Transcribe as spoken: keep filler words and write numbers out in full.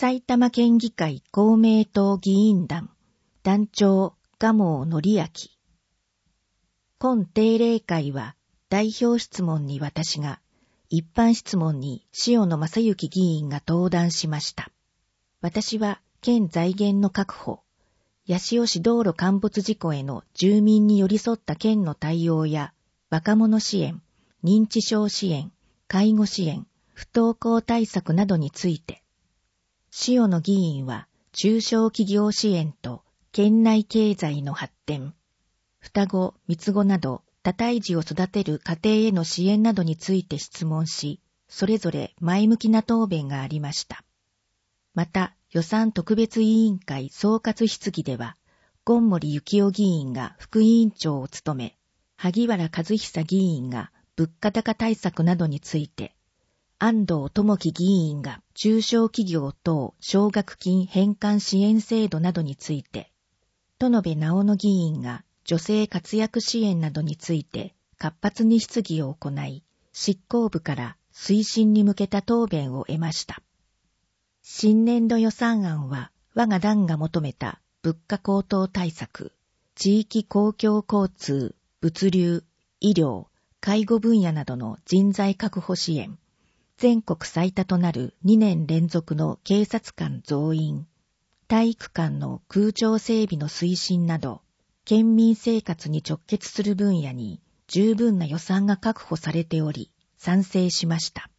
埼玉県議会公明党議員団団長蒲生則明。今定例会は代表質問に私が、一般質問に塩野正幸議員が登壇しました。私は県財源の確保、八潮市道路陥没事故への住民に寄り添った県の対応や、若者支援、認知症支援、介護支援、不登校対策などについて、塩野議員は中小企業支援と県内経済の発展、双子、三つ子など多胎児を育てる家庭への支援などについて質問し、それぞれ前向きな答弁がありました。また、予算特別委員会総括質疑では、権森幸夫議員が副委員長を務め、萩原和久議員が物価高対策などについて、安藤智樹議員が中小企業等奨学金返還支援制度などについて、戸辺直乃議員が女性活躍支援などについて活発に質疑を行い、執行部から推進に向けた答弁を得ました。新年度予算案は我が団が求めた物価高騰対策、地域公共交通、物流、医療、介護分野などの人材確保支援、全国最多となるにねん連続の警察官増員、体育館の空調整備の推進など、県民生活に直結する分野に十分な予算が確保されており、賛成しました。